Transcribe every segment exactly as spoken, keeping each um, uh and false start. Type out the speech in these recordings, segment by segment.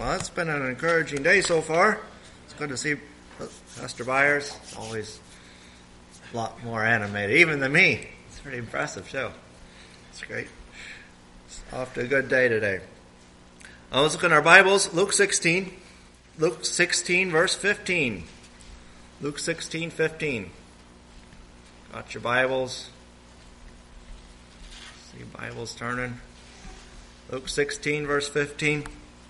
Well, it's been an encouraging day so far. It's good to see Pastor Byers. Always a lot more animated, even than me. It's pretty impressive, too. It's great. It's off to a good day today. Uh, let's look in our Bibles. Luke sixteen. Luke sixteen, verse fifteen. Luke sixteen, fifteen. Got your Bibles? See Bibles turning. Luke sixteen, verse fifteen.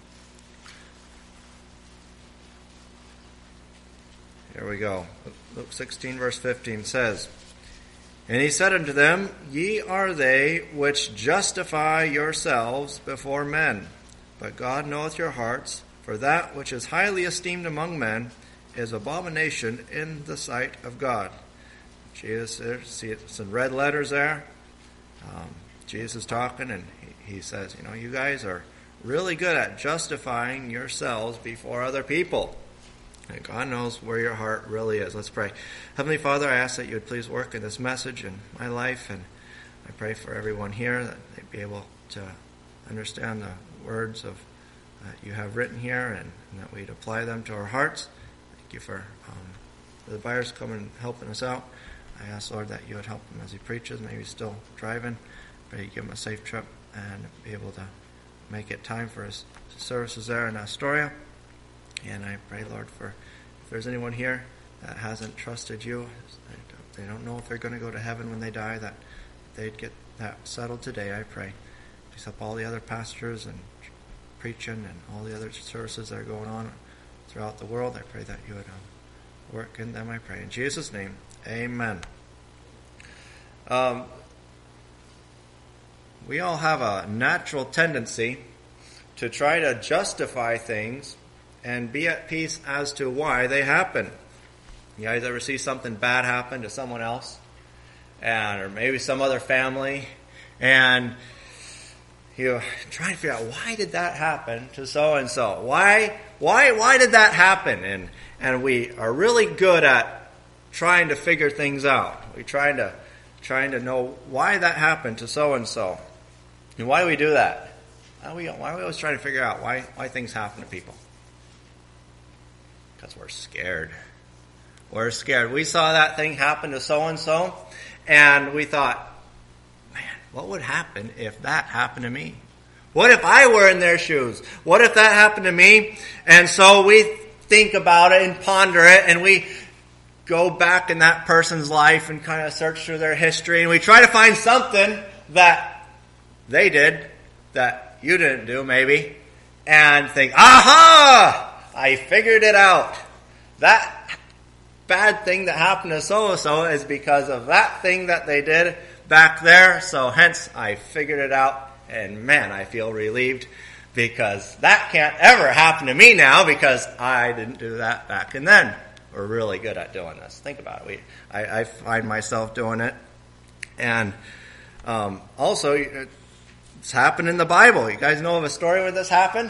Here we go. Luke sixteen, verse fifteen says, And he said unto them, Ye are they which justify yourselves before men, but God knoweth your hearts, for that which is highly esteemed among men is abomination in the sight of God. Jesus, see it's in red letters there. Um, Jesus is talking, and he, he says, you know, you guys are really good at justifying yourselves before other people. And God knows where your heart really is. Let's pray. Heavenly Father, I ask that you would please work in this message in my life, and I pray for everyone here that they'd be able to understand the words of that you have written here, and, and that we'd apply them to our hearts. Thank you for um, the Byers coming and helping us out. I ask, Lord, that you would help him as he preaches. Maybe he's still driving. Pray you give him a safe trip and be able to make it time for his services there in Astoria. And I pray, Lord, for if there's anyone here that hasn't trusted you, they don't know if they're going to go to heaven when they die, that they'd get that settled today, I pray. Please help all the other pastors and preaching and all the other services that are going on throughout the world. I pray that you would um, work in them, I pray. In Jesus' name, amen. Um, we all have a natural tendency to try to justify things and be at peace as to why they happen. You guys ever see something bad happen to someone else? And or maybe some other family, and you try to figure out, why did that happen to so-and-so? Why, why, why did that happen? And, and we are really good at trying to figure things out. We're trying to, trying to know why that happened to so-and-so. And why do we do that? Why are we, why are we always trying to figure out why, why things happen to people? Because we're scared. We're scared. We saw that thing happen to so-and-so, and we thought, man, what would happen if that happened to me? What if I were in their shoes? What if that happened to me? And so we think about it and ponder it, and we go back in that person's life and kind of search through their history, and we try to find something that they did that you didn't do, maybe, and think, aha! I figured it out. That bad thing that happened to so-and-so is because of that thing that they did back there, so hence I figured it out, and man, I feel relieved because that can't ever happen to me now because I didn't do that back and then. We're really good at doing this. Think about it. We, I, I find myself doing it. And um, also, it's happened in the Bible. You guys know of a story where this happened?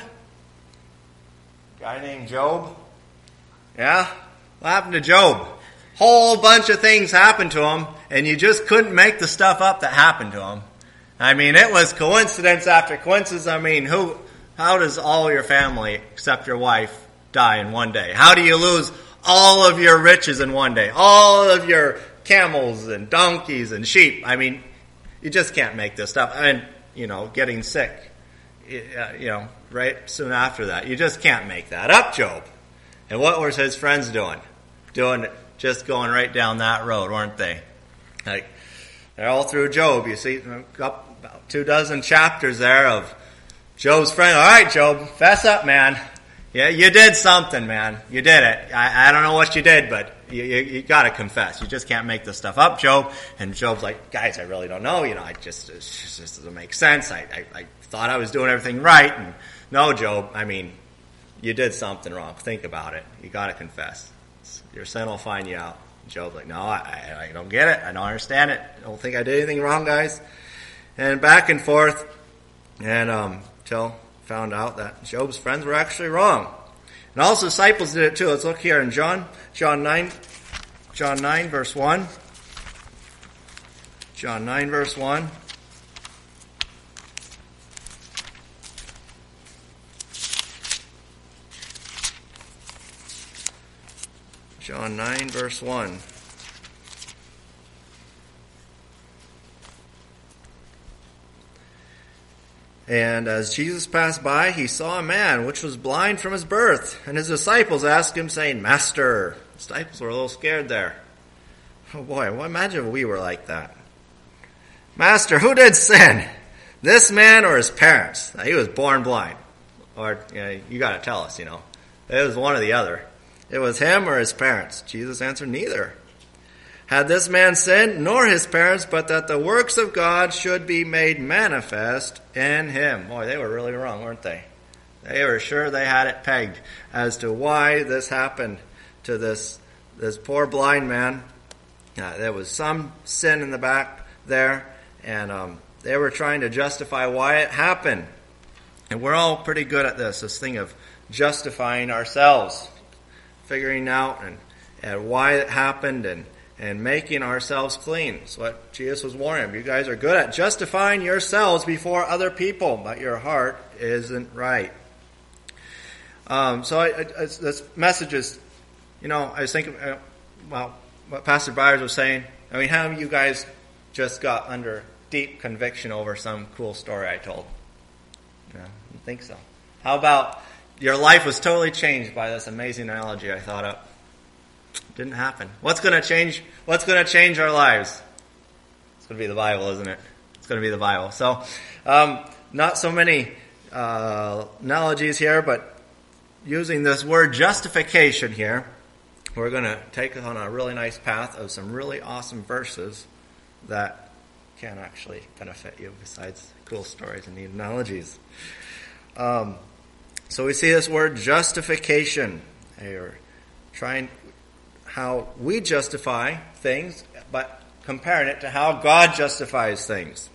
A guy named Job. Yeah? What happened to Job? Whole bunch of things happened to him, and you just couldn't make the stuff up that happened to him. I mean, it was coincidence after coincidence. I mean, who? How does all your family, except your wife, die in one day? How do you lose all of your riches in one day? All of your camels and donkeys and sheep. I mean, you just can't make this stuff. And, you know, getting sick, you know, right soon after that. You just can't make that up, Job. And what were his friends doing? Doing it, just going right down that road, weren't they? Like, they're all through Job. You see, about two dozen chapters there of Job's friend. All right, Job, fess up, man. Yeah, you did something, man. You did it. I, I don't know what you did, but you, you, you got to confess. You just can't make this stuff up, Job. And Job's like, guys, I really don't know. You know, I just, it just doesn't make sense. I, I, I thought I was doing everything right. And no, Job, I mean, you did something wrong. Think about it. You got to confess. Your sin will find you out. Job's like, no, I, I don't get it. I don't understand it. I don't think I did anything wrong, guys. And back and forth. And um, till found out that Job's friends were actually wrong. And also disciples did it too. Let's look here in John, John nine, John nine verse one. John nine verse one. John nine, verse one. And as Jesus passed by, he saw a man which was blind from his birth. And his disciples asked him, saying, Master. The disciples were a little scared there. Oh boy, well, imagine if we were like that. Master, who did sin? This man or his parents? Now, he was born blind. Or, you know, you got to tell us, you know. It was one or the other. It was him or his parents. Jesus answered, neither. Had this man sinned, nor his parents, but that the works of God should be made manifest in him. Boy, they were really wrong, weren't they? They were sure they had it pegged as to why this happened to this, this poor blind man. Uh, there was some sin in the back there, and um, they were trying to justify why it happened. And we're all pretty good at this, this thing of justifying ourselves, figuring out and, and why it happened, and and making ourselves clean. That's what Jesus was warning them. You guys are good at justifying yourselves before other people, but your heart isn't right. Um, so I, I, this message is, you know, I was thinking, uh, well, what Pastor Byers was saying. I mean, how many of you guys just got under deep conviction over some cool story I told? Yeah, I think so. How about your life was totally changed by this amazing analogy I thought up? Didn't happen. What's going to change? What's going to change our lives? It's going to be the Bible, isn't it? It's going to be the Bible. So, um, not so many uh, analogies here, but using this word justification here, we're going to take us on a really nice path of some really awesome verses that can actually benefit you besides cool stories and neat analogies. Um, so we see this word justification. Or trying how we justify things, but comparing it to how God justifies things.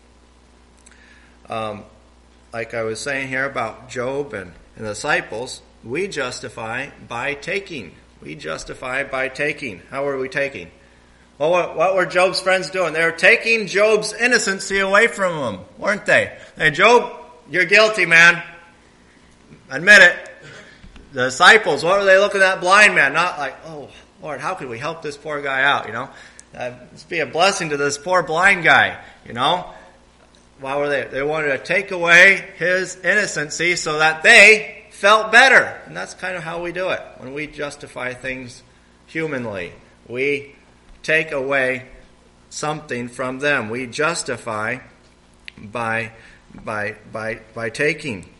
Um, like I was saying here about Job and, and the disciples, we justify by taking. We justify by taking. How are we taking? Well, what, what were Job's friends doing? They were taking Job's innocency away from him, weren't they? Hey, Job, you're guilty, man. Admit it. The disciples, what were they looking at that blind man? Not like, oh, Lord, how could we help this poor guy out, you know? Uh, let's be a blessing to this poor blind guy, you know? Why were they? They wanted to take away his innocency so that they felt better. And that's kind of how we do it. When we justify things humanly, we take away something from them. We justify by by by by taking.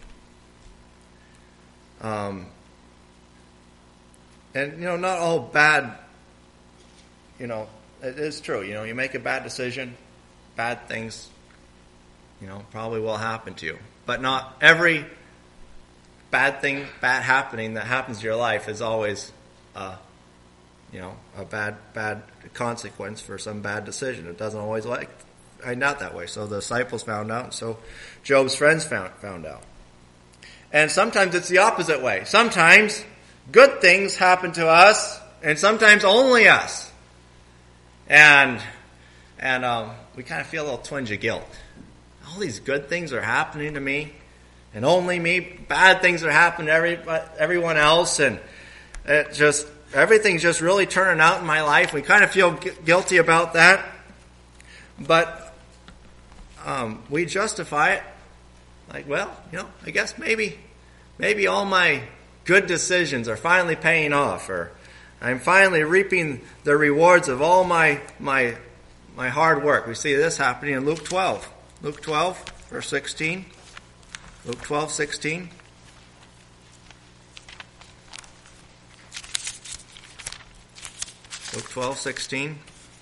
Um, and you know, not all bad. You know, it is true. You know, you make a bad decision, bad things, you know, probably will happen to you. But not every bad thing, bad happening that happens to your life is always, uh, you know, a bad, bad consequence for some bad decision. It doesn't always like, not that way. So the disciples found out, and so Job's friends found found out. And sometimes it's the opposite way. Sometimes good things happen to us, and sometimes only us. And and um, we kind of feel a little twinge of guilt. All these good things are happening to me, and only me. Bad things are happening to every, everyone else, and it just everything's just really turning out in my life. We kind of feel gu- guilty about that, but um, we justify it. Like, well, you know, I guess maybe, maybe all my good decisions are finally paying off, or I'm finally reaping the rewards of all my my my hard work. We see this happening in Luke twelve. Luke twelve, verse sixteen. Luke twelve, sixteen. Luke twelve, sixteen.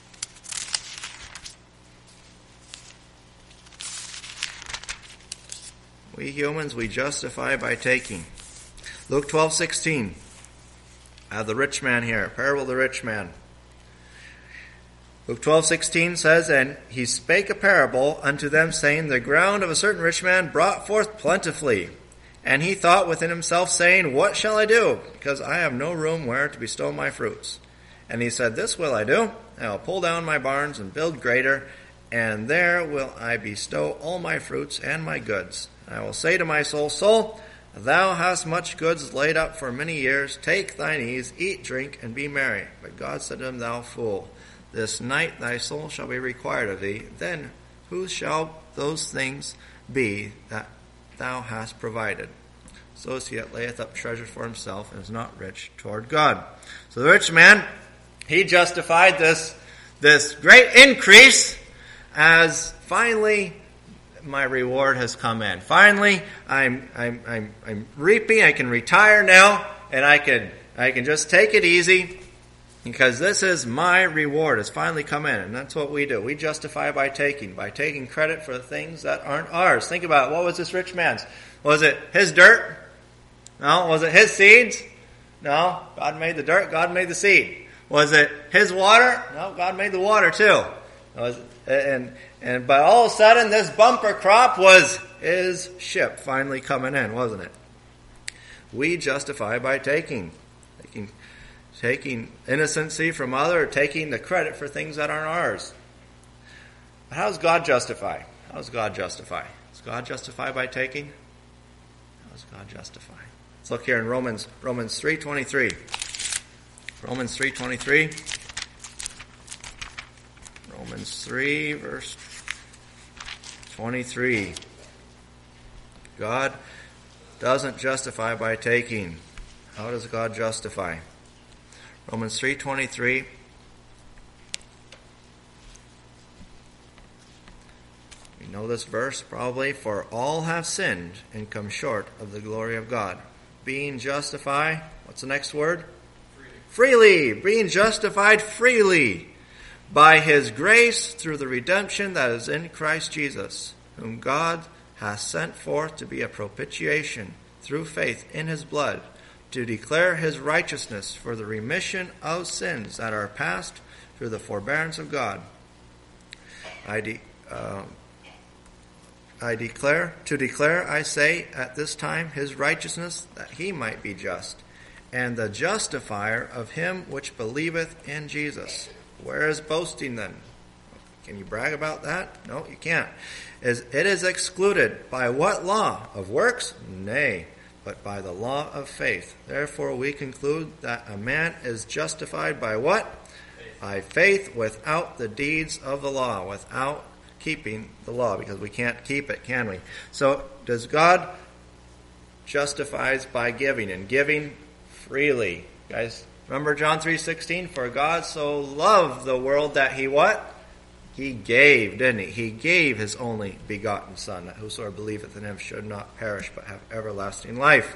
We humans, we justify by taking. Luke twelve, sixteen. I have the rich man here. Parable of the rich man. Luke twelve, sixteen says, And he spake a parable unto them, saying, The ground of a certain rich man brought forth plentifully. And he thought within himself, saying, What shall I do? Because I have no room where to bestow my fruits. And he said, This will I do. I will pull down my barns and build greater, and there will I bestow all my fruits and my goods. I will say to my soul, Soul, Thou hast much goods laid up for many years. Take thine ease, eat, drink, and be merry. But God said to him, Thou fool, this night thy soul shall be required of thee. Then whose shall those things be that thou hast provided? So is he that layeth up treasure for himself, and is not rich toward God. So the rich man, he justified this, this great increase as finally my reward has come in. Finally, I'm I'm I'm I'm reaping. I can retire now, and I can I can just take it easy because this is my reward. It's finally come in, and that's what we do. We justify by taking, by taking credit for the things that aren't ours. Think about it. What was this rich man's? Was it his dirt? No. Was it his seeds? No. God made the dirt. God made the seed. Was it his water? No. God made the water too. Was it, and and but all of a sudden, this bumper crop was his ship finally coming in, wasn't it? We justify by taking, taking, taking innocency from other, taking the credit for things that aren't ours. But how does God justify? How does God justify? Does God justify by taking? How does God justify? Let's look here in Romans Romans three twenty-three. Romans three twenty-three. Romans three, verse twenty-three. God doesn't justify by taking. How does God justify? Romans three twenty-three. We know this verse probably. For all have sinned and come short of the glory of God. Being justified, what's the next word? Freely. Freely. Being justified freely. By his grace through the redemption that is in Christ Jesus, whom God hath sent forth to be a propitiation through faith in his blood, to declare his righteousness for the remission of sins that are past through the forbearance of God. I, de- uh, I declare, to declare, I say, at this time his righteousness, that he might be just, and the justifier of him which believeth in Jesus. Where is boasting then? Can you brag about that? No, you can't. Is it is excluded. By what law? Of works? Nay, but by the law of faith. Therefore we conclude that a man is justified by what? Faith. By faith without the deeds of the law, without keeping the law, because we can't keep it, can we? So does God justifies by giving, and giving freely? Guys, remember John three sixteen? For God so loved the world that he what? He gave, didn't he? He gave his only begotten Son, that whosoever believeth in him should not perish, but have everlasting life.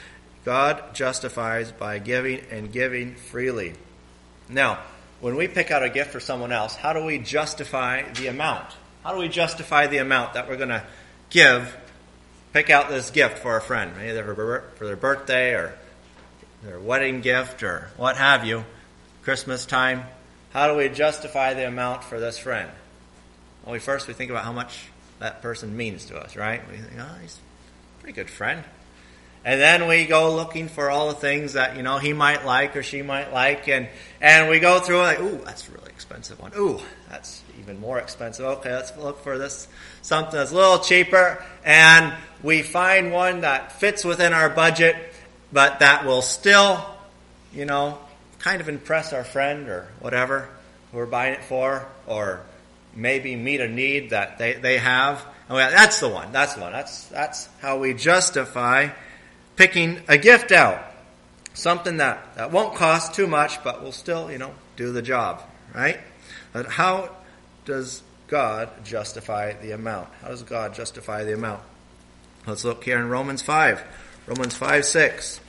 God justifies by giving, and giving freely. Now, when we pick out a gift for someone else, how do we justify the amount? How do we justify the amount that we're going to give, pick out this gift for a friend, either for their birthday or their wedding gift or what have you, Christmas time? How do we justify the amount for this friend? Well, we first we think about how much that person means to us, right? We think, oh, he's a pretty good friend. And then we go looking for all the things that, you know, he might like or she might like, and and we go through like, ooh, that's a really expensive one. Ooh, that's even more expensive. Okay, let's look for this something that's a little cheaper, and we find one that fits within our budget, but that will still, you know, kind of impress our friend or whatever who we're buying it for, or maybe meet a need that they, they have. And we, that's the one. That's the one. That's that's how we justify picking a gift out. Something that, that won't cost too much, but will still, you know, do the job, right? But how does God justify the amount? How does God justify the amount? Let's look here in Romans five. Romans five six.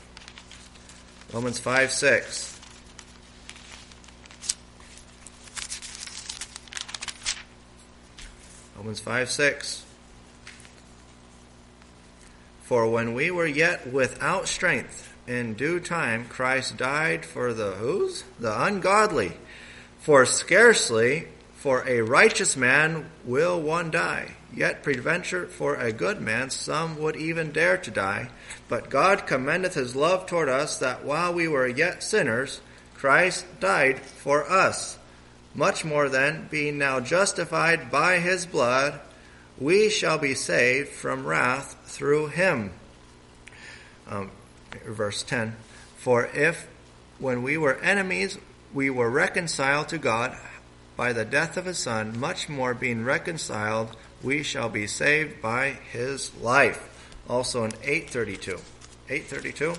Romans five six. Romans five six. For when we were yet without strength, in due time Christ died for the whose? The ungodly. For scarcely for a righteous man will one die. Yet peradventure for a good man some would even dare to die. But God commendeth his love toward us, that while we were yet sinners, Christ died for us. Much more then, being now justified by his blood, we shall be saved from wrath through him. um, verse ten. For if, when we were enemies, we were reconciled to God by the death of his Son, much more being reconciled, we shall be saved by his life. Also in eight thirty-two. eight thirty-two.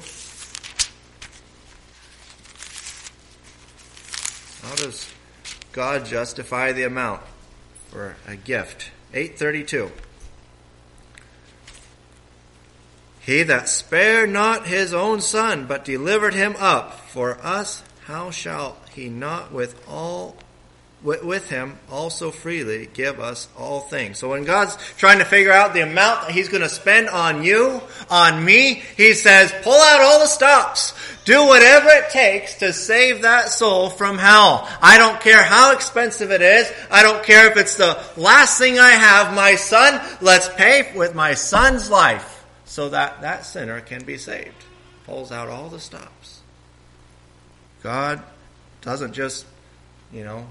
How does God justify the amount for a gift? eight thirty-two. He that spared not his own Son, but delivered him up for us, how shall he not with all with him also freely give us all things? So when God's trying to figure out the amount that he's going to spend on you, on me, he says, pull out all the stops. Do whatever it takes to save that soul from hell. I don't care how expensive it is. I don't care if it's the last thing I have, my son. Let's pay with my son's life so that that sinner can be saved. Pulls out all the stops. God doesn't just, you know,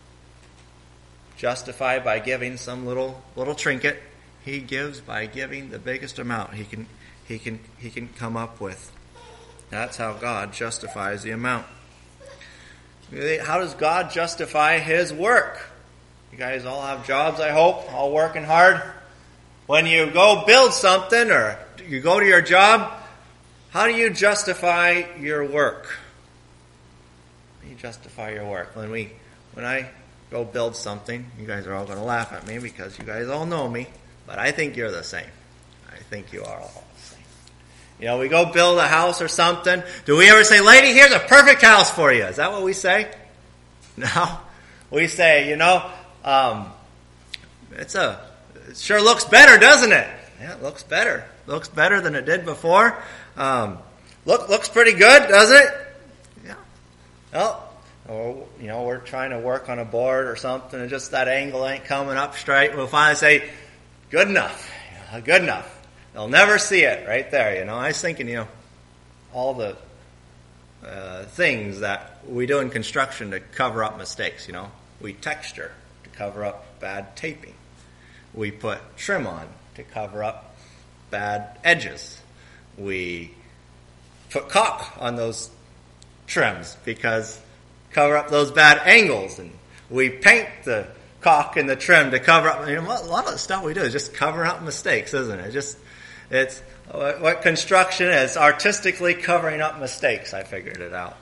justify by giving some little little trinket. He gives by giving the biggest amount he can he can he can come up with. That's how God justifies the amount. How does God justify his work? You guys all have jobs, I hope, all working hard. When you go build something or you go to your job, how do you justify your work? How do you justify your work? When we when I go build something, you guys are all going to laugh at me because you guys all know me, but I think you're the same. I think you are all the same. You know, we go build a house or something. Do we ever say, lady, here's a perfect house for you? Is that what we say? No. We say, you know, um, it's a, it sure looks better, doesn't it? Yeah, it looks better. Looks better than it did before. Um, look, looks pretty good, doesn't it? Yeah. Well, or, you know, we're trying to work on a board or something and just that angle ain't coming up straight. We'll finally say, good enough. You know, good enough. They'll never see it right there, you know. I was thinking, you know, all the uh, things that we do in construction to cover up mistakes, you know. We texture to cover up bad taping. We put trim on to cover up bad edges. We put caulk on those trims because cover up those bad angles, and we paint the caulk and the trim to cover up. You know, a lot of the stuff we do is just cover up mistakes, isn't it? Just it's what construction is, artistically covering up mistakes. I figured it out,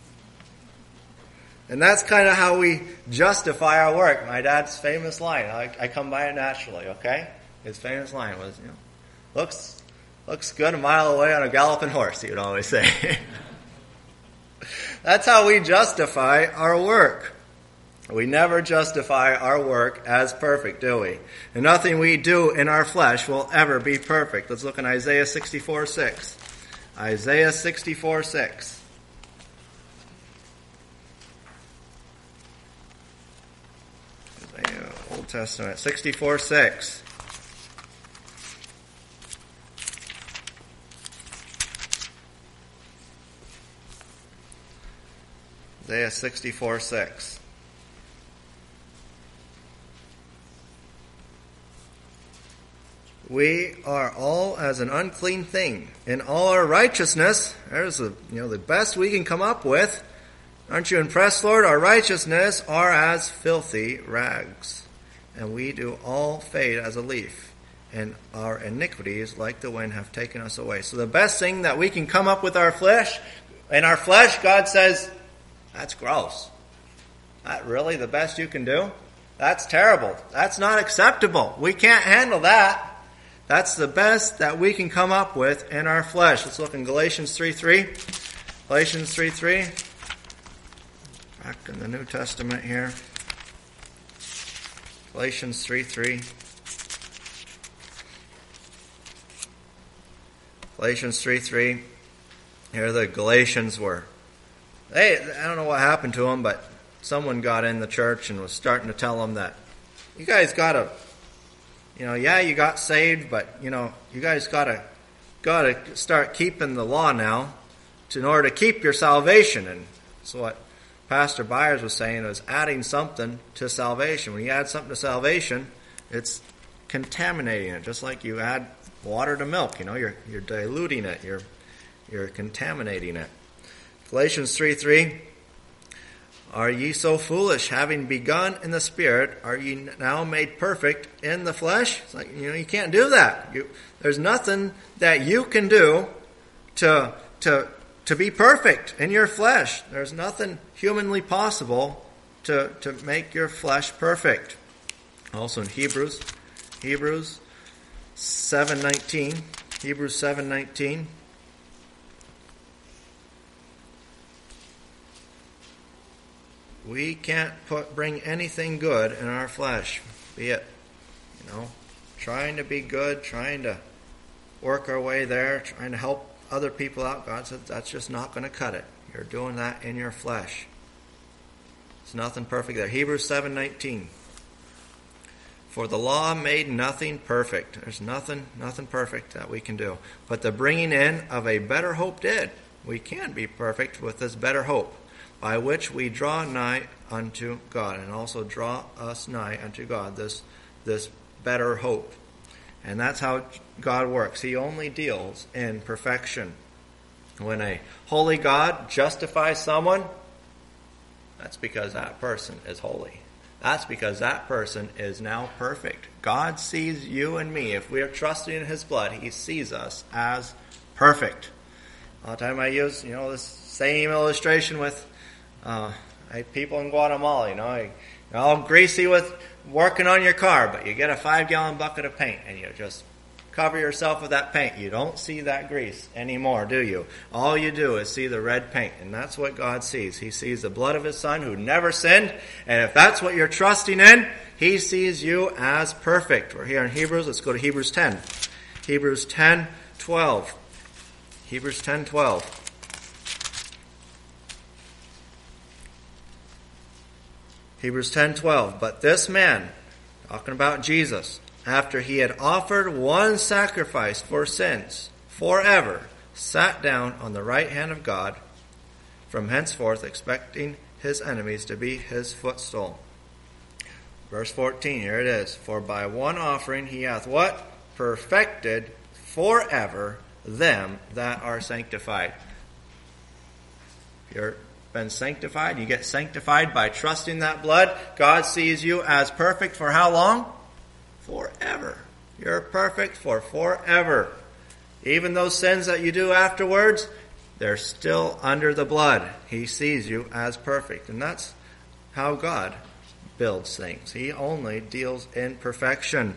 and that's kind of how we justify our work. My dad's famous line, I, I come by it naturally. Okay, his famous line was, you know, looks looks good a mile away on a galloping horse. He would always say. That's how we justify our work. We never justify our work as perfect, do we? And nothing we do in our flesh will ever be perfect. Let's look in Isaiah sixty-four six. Isaiah sixty-four six. Isaiah, Old Testament, sixty-four six. Isaiah sixty-four six. We are all as an unclean thing. In all our righteousness, there's the, you know, the best we can come up with. Aren't you impressed, Lord? Our righteousness are as filthy rags, and we do all fade as a leaf, and our iniquities like the wind have taken us away. So the best thing that we can come up with our flesh, in our flesh, God says, that's gross. That really the best you can do? That's terrible. That's not acceptable. We can't handle that. That's the best that we can come up with in our flesh. Let's look in Galatians three three. Galatians three three. Back in the New Testament here. Galatians three three. Galatians three three. Here the Galatians were. They, I don't know what happened to them, but someone got in the church and was starting to tell them that you guys got to, you know, yeah, you got saved, but, you know, you guys got to got to start keeping the law now to, in order to keep your salvation. And so what Pastor Byers was saying was adding something to salvation. When you add something to salvation, it's contaminating it, just like you add water to milk. You know, you're you're diluting it. You're You're contaminating it. Galatians three three. Are ye so foolish, having begun in the Spirit, are ye now made perfect in the flesh? It's like, you know, you can't do that. You, there's nothing that you can do to, to, to be perfect in your flesh. There's nothing humanly possible to, to make your flesh perfect. Also in Hebrews, Hebrews seven nineteen, Hebrews seven nineteen. We can't put, bring anything good in our flesh, be it, you know, trying to be good, trying to work our way there, trying to help other people out. God said that's just not going to cut it. You're doing that in your flesh. There's nothing perfect there. Hebrews seven nineteen. For the law made nothing perfect. There's nothing, nothing perfect that we can do. But the bringing in of a better hope did. We can be perfect with this better hope, by which we draw nigh unto God, and also draw us nigh unto God, this, this better hope. And that's how God works. He only deals in perfection. When a holy God justifies someone, that's because that person is holy. That's because that person is now perfect. God sees you and me. If we are trusting in His blood, He sees us as perfect. All the time I use, you know, this same illustration with uh, I, people in Guatemala, you know, you're all greasy with working on your car, but you get a five-gallon bucket of paint and you just cover yourself with that paint. You don't see that grease anymore, do you? All you do is see the red paint, and that's what God sees. He sees the blood of His Son who never sinned, and if that's what you're trusting in, He sees you as perfect. We're here in Hebrews. Let's go to Hebrews ten. Hebrews ten twelve. Hebrews ten twelve. Hebrews ten twelve. But this man, talking about Jesus, after He had offered one sacrifice for sins forever, sat down on the right hand of God, from henceforth expecting His enemies to be His footstool. Verse fourteen, here it is. For by one offering He hath what? Perfected forever them that are sanctified. If you're been sanctified, you get sanctified by trusting that blood. God sees you as perfect for how long? Forever. You're perfect for forever. Even those sins that you do afterwards, they're still under the blood. He sees you as perfect. And that's how God builds things. He only deals in perfection.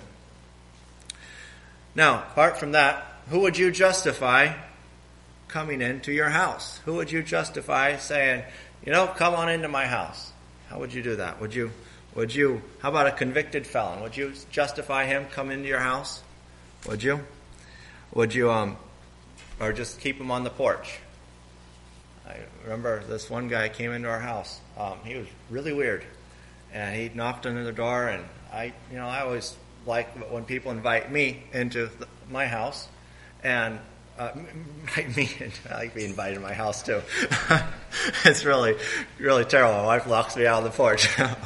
Now, apart from that, who would you justify coming into your house? Who would you justify saying, you know, come on into my house? How would you do that? Would you Would you, how about a convicted felon? Would you justify him coming into your house? Would you? Would you, um, or just keep him on the porch? I remember this one guy came into our house. Um, he was really weird. And he knocked on the door, and I, you know, I always like when people invite me into the, my house. And Uh, invite me in. I like being invited to my house too. It's really, really terrible. My wife locks me out on the porch.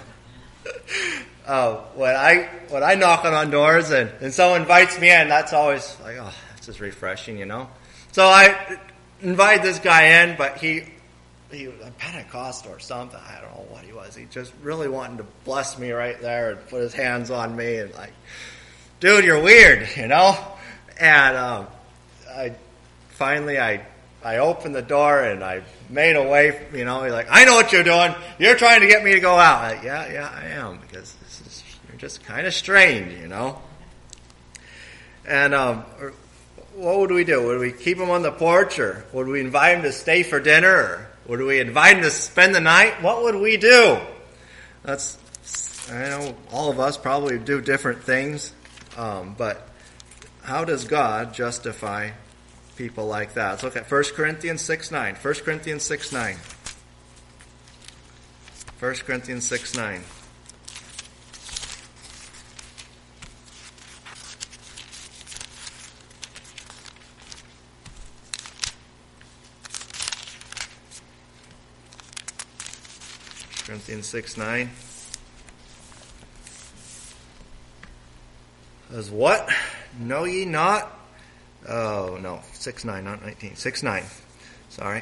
uh, when I when I knock on doors and, and someone invites me in, that's always like, oh, that's just refreshing, you know. So I invite this guy in, but he he was a Pentecostal or something. I don't know what he was. He just really wanted to bless me right there and put his hands on me and like, dude, you're weird, you know. And um, I finally I I opened the door and I made a way, you know. He's like, I know what you're doing. You're trying to get me to go out. I'm like, yeah, yeah, I am, because this is, you're just kind of strange, you know. And um, what would we do? Would we keep him on the porch, or would we invite him to stay for dinner, or would we invite him to spend the night? What would we do? That's, I know all of us probably do different things, um, but how does God justify people like that? Let's look at First Corinthians six nine. First Corinthians six nine. First Corinthians six nine. First Corinthians six nine. Says, what? Know ye not Oh, no, six nine, not nineteen. six nine. Sorry.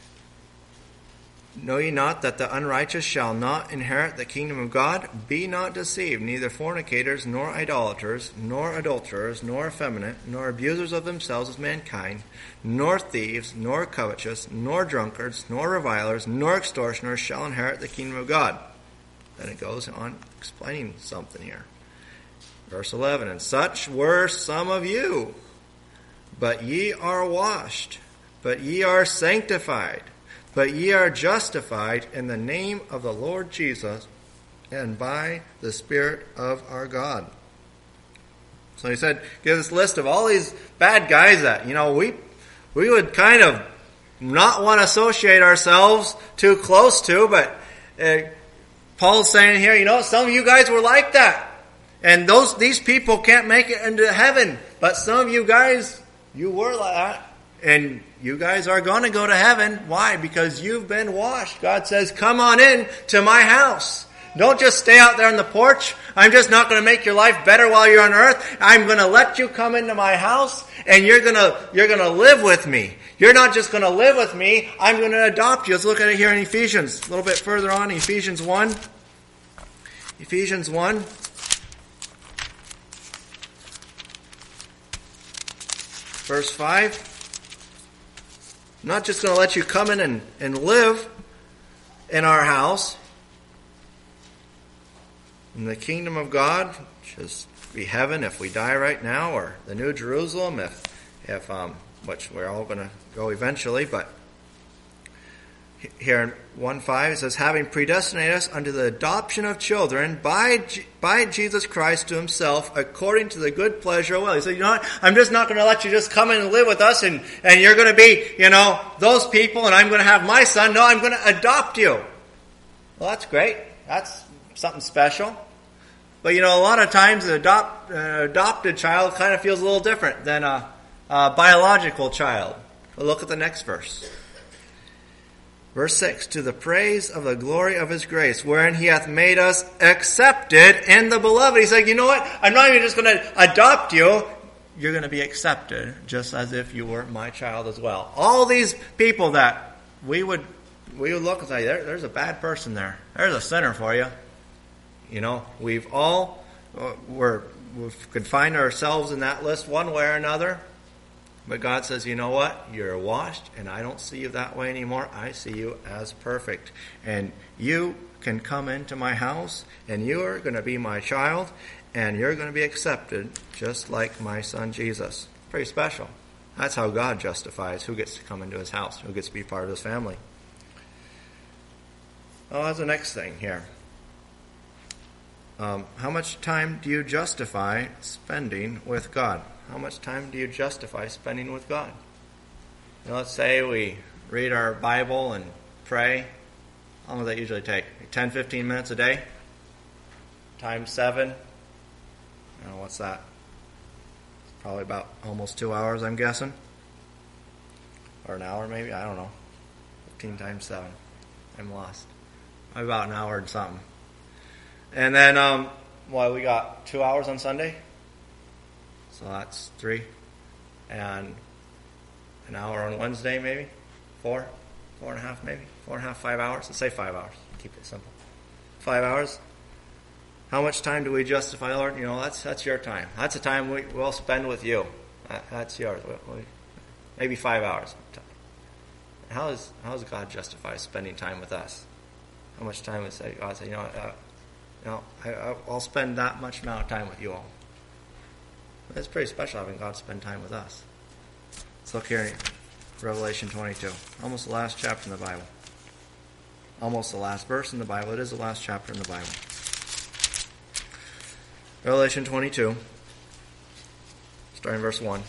Know ye not that the unrighteous shall not inherit the kingdom of God? Be not deceived, neither fornicators, nor idolaters, nor adulterers, nor effeminate, nor abusers of themselves as mankind, nor thieves, nor covetous, nor drunkards, nor revilers, nor extortioners shall inherit the kingdom of God. Then it goes on explaining something here. Verse eleven, and such were some of you, but ye are washed, but ye are sanctified, but ye are justified in the name of the Lord Jesus and by the Spirit of our God. So he said, give this list of all these bad guys that, you know, we we would kind of not want to associate ourselves too close to, but uh, Paul's saying here, you know, some of you guys were like that. And those these people can't make it into heaven, but some of you guys, you were like that. And you guys are going to go to heaven. Why? Because you've been washed. God says, come on in to my house. Don't just stay out there on the porch. I'm just not going to make your life better while you're on earth. I'm going to let you come into my house, and you're going to, you're going to live with me. You're not just going to live with me. I'm going to adopt you. Let's look at it here in Ephesians. A little bit further on, Ephesians one. Ephesians one. Verse five. I'm not just going to let you come in and, and live in our house. In the kingdom of God, which is be heaven if we die right now, or the New Jerusalem, if, if um, which we're all going to go eventually. But here in one five it says, having predestinated us unto the adoption of children by by Jesus Christ to himself, according to the good pleasure of will. He said, you know what? I'm just not going to let you just come in and live with us, and, and you're going to be, you know, those people, and I'm going to have my son. No, I'm going to adopt you. Well, that's great. That's something special. But, you know, a lot of times an adopt, uh, adopted child kind of feels a little different than a, a biological child. But look at the next verse. Verse six, to the praise of the glory of his grace, wherein he hath made us accepted in the beloved. He's like, you know what? I'm not even just going to adopt you. You're going to be accepted just as if you were my child as well. All these people that we would we would look and say, there, there's a bad person there. There's a sinner for you. You know, we've all, we're, we could find ourselves in that list one way or another. But God says, you know what? You're washed, and I don't see you that way anymore. I see you as perfect. And you can come into my house, and you are going to be my child, and you're going to be accepted just like my son Jesus. Pretty special. That's how God justifies who gets to come into his house, who gets to be part of his family. Oh, that's the next thing here. Um, how much time do you justify spending with God? How much time do you justify spending with God? You know, let's say we read our Bible and pray. How long does that usually take? ten, fifteen minutes a day? Times seven? I don't know, what's that? It's probably about almost two hours, I'm guessing. Or an hour maybe? I don't know. fifteen times seven. I'm lost. About an hour and something. And then, um, well, we got two hours on Sunday. So that's three. And an hour on Wednesday, maybe. Four. Four and a half, maybe. Four and a half, five hours. Let's say five hours. Keep it simple. Five hours. How much time do we justify, Lord? You know, that's that's your time. That's the time we, we'll spend with you. That, that's yours. We, we, maybe five hours. How is how does God justify spending time with us? How much time would say God say, you know, uh, you know, I, I'll spend that much amount of time with you all. It's pretty special having God spend time with us. Let's look here in Revelation twenty-two. Almost the last chapter in the Bible. Almost the last verse in the Bible. It is the last chapter in the Bible. Revelation twenty-two. Starting verse one.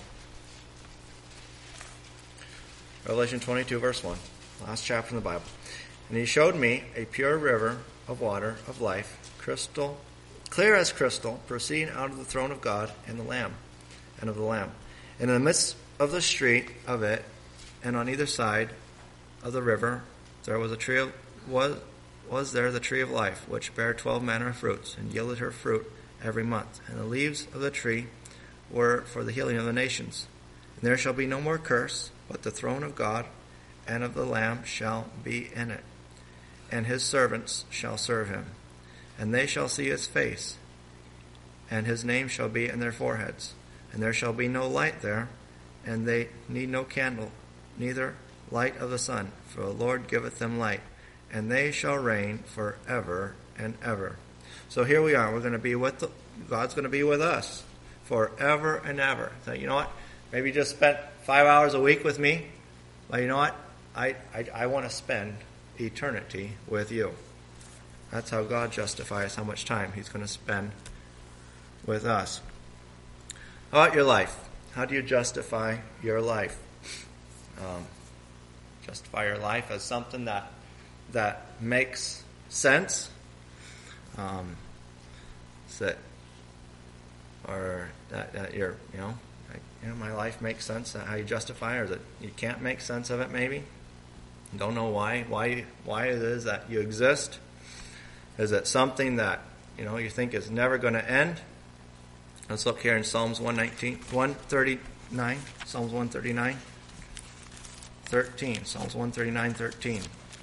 Revelation twenty-two, verse one. Last chapter in the Bible. And he showed me a pure river of water of life, crystal, clear as crystal, proceeding out of the throne of God and the Lamb, and of the Lamb. And in the midst of the street of it, and on either side of the river, there was a tree of, was was there the tree of life, which bare twelve manner of fruits, and yielded her fruit every month. And the leaves of the tree were for the healing of the nations. And There shall be no more curse, but the throne of God and of the Lamb shall be in it, and his servants shall serve him. And they shall see his face, and his name shall be in their foreheads. And there shall be no light there, and they need no candle, neither light of the sun, for the Lord giveth them light, and they shall reign forever and ever. So here we are. We're going to be with the, God's going to be with us forever and ever. So you know what? Maybe you just spent five hours a week with me, but you know what? I I, I want to spend eternity with you. That's how God justifies how much time he's going to spend with us. How about your life? How do you justify your life? Um, justify your life as something that that makes sense. Um, that, or that, that you're, you know, like, you know, my life makes sense. That how you justify, or that you can't make sense of it. Maybe you don't know why, why, why it is that you exist. Is it something that, you know, you think is never going to end? Let's look here in Psalms one nineteen, one thirty-nine, Psalms one thirty-nine, thirteen, Psalms one thirty-nine, thirteen.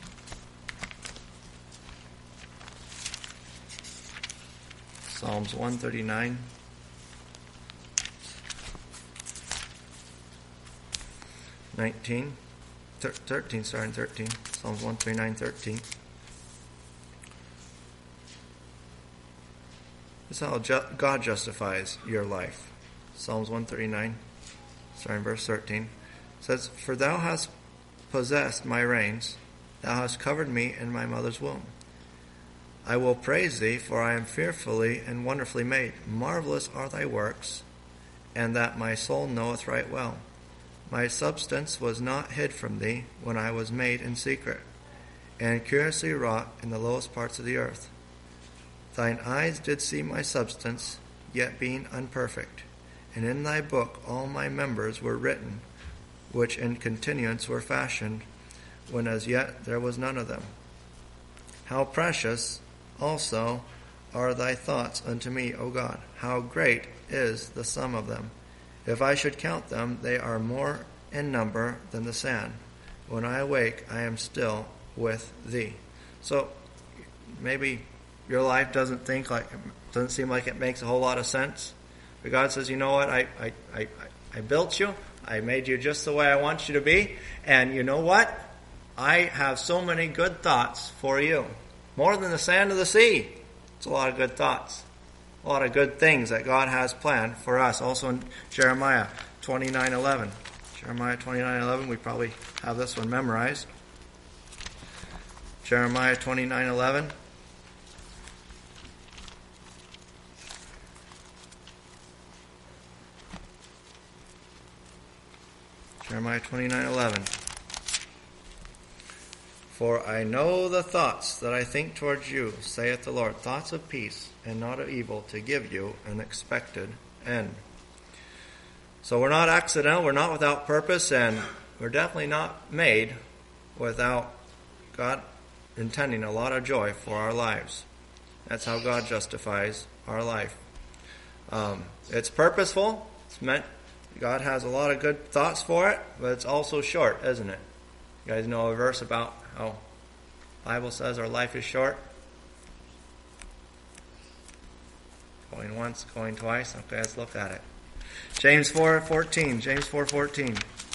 Psalms one thirty-nine, nineteen, thirteen, sorry, thirteen, Psalms one thirty-nine, thirteen. This is how ju- God justifies your life. Psalms one thirty-nine, starting verse thirteen. It says, "For thou hast possessed my reins, thou hast covered me in my mother's womb. I will praise thee, for I am fearfully and wonderfully made. Marvelous are thy works, and that my soul knoweth right well. My substance was not hid from thee when I was made in secret, and curiously wrought in the lowest parts of the earth. Thine eyes did see my substance, yet being unperfect. And in thy book all my members were written, which in continuance were fashioned, when as yet there was none of them. How precious also are thy thoughts unto me, O God! How great is the sum of them! If I should count them, they are more in number than the sand. When I awake, I am still with thee." So maybe your life doesn't think like doesn't seem like it makes a whole lot of sense. But God says, you know what, I, I, I, I built you, I made you just the way I want you to be, and you know what? I have so many good thoughts for you. More than the sand of the sea. It's a lot of good thoughts. A lot of good things that God has planned for us. Also in Jeremiah twenty-nine eleven. Jeremiah twenty-nine eleven, we probably have this one memorized. Jeremiah twenty-nine eleven. Jeremiah twenty-nine eleven. "For I know the thoughts that I think towards you, saith the Lord, thoughts of peace and not of evil, to give you an expected end." So we're not accidental, we're not without purpose, and we're definitely not made without God intending a lot of joy for our lives. That's how God justifies our life. Um, it's purposeful. It's meant, God has a lot of good thoughts for it, but it's also short, isn't it? You guys know a verse about how the Bible says our life is short? Going once, going twice. Okay, let's look at it. James four fourteen. James four fourteen.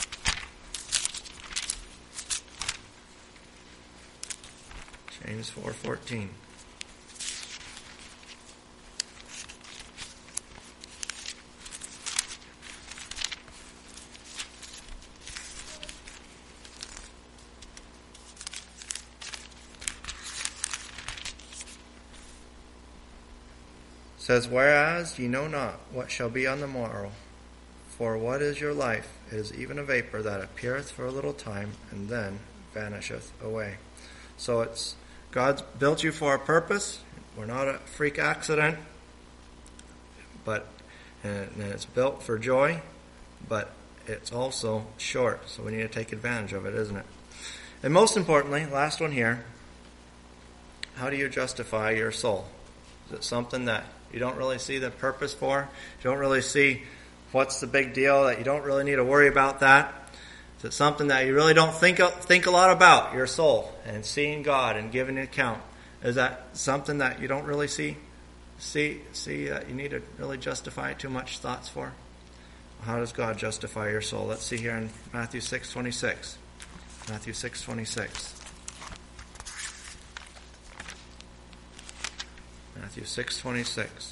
James four fourteen. Says, "Whereas ye know not what shall be on the morrow, for what is your life? It is even a vapor that appeareth for a little time, and then vanisheth away." So it's God's built you for a purpose. We're not a freak accident, but and it's built for joy, but it's also short. So we need to take advantage of it, isn't it? And most importantly, last one here, how do you justify your soul? Is it something that you don't really see the purpose for? You don't really see What's the big deal that you don't really need to worry about that? Is it something that you really don't think think a lot about, your soul, and seeing God and giving an account? Is that something that you don't really see see see that you need to really justify too much thoughts for? How does God justify your soul? Let's see here in Matthew six twenty-six. Matthew six twenty-six. Matthew six twenty-six.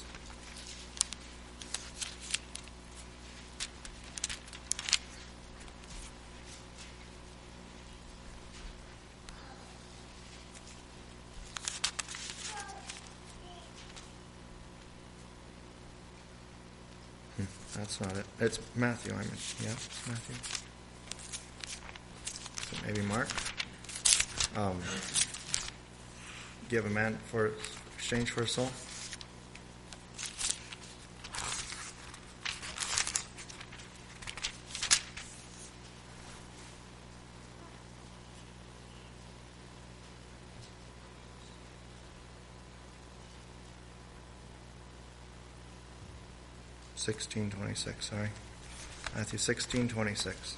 That's not it. It's Matthew. I mean, yeah, it's Matthew. So maybe Mark. Um, give a man for exchange for a soul. sixteen twenty-six, sorry. Matthew sixteen twenty-six.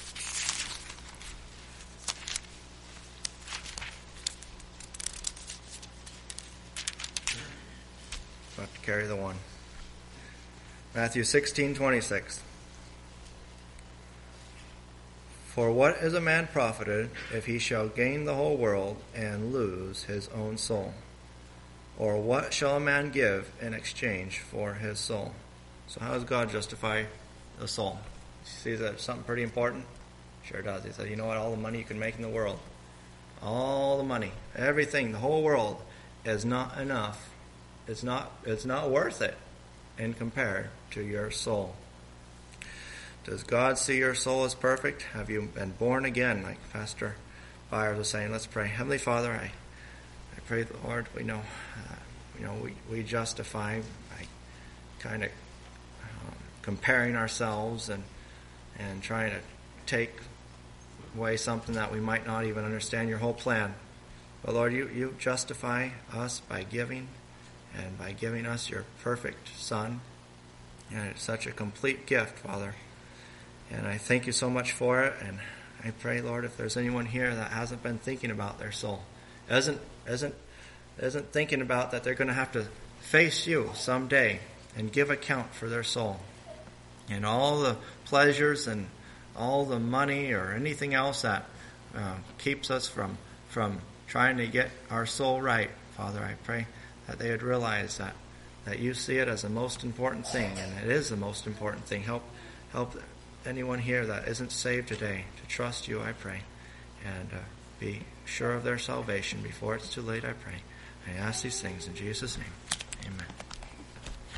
About to carry the one. Matthew sixteen twenty-six. For what is a man profited if he shall gain the whole world and lose his own soul? Or what shall a man give in exchange for his soul? So how does God justify the soul? He sees that it's something pretty important? Sure does. He said, you know what, all the money you can make in the world, all the money, everything, the whole world is not enough. It's not, it's not worth it in compared to your soul. Does God see your soul as perfect? Have you been born again? Like Pastor Byers was saying, let's pray. Heavenly Father, I, I pray, Lord, we know, uh, you know, we, we justify by kind of comparing ourselves and and trying to take away something that we might not even understand your whole plan. But Lord, you, you justify us by giving and by giving us your perfect Son. And it's such a complete gift, Father. And I thank you so much for it. And I pray, Lord, if there's anyone here that hasn't been thinking about their soul, isn't isn't isn't thinking about that they're going to have to face you someday and give account for their soul. And all the pleasures and all the money or anything else that uh, keeps us from from trying to get our soul right, Father, I pray that they would realize that, that you see it as the most important thing, and it is the most important thing. Help help anyone here that isn't saved today to trust you, I pray, and uh, be sure of their salvation before it's too late, I pray. I ask these things in Jesus' name.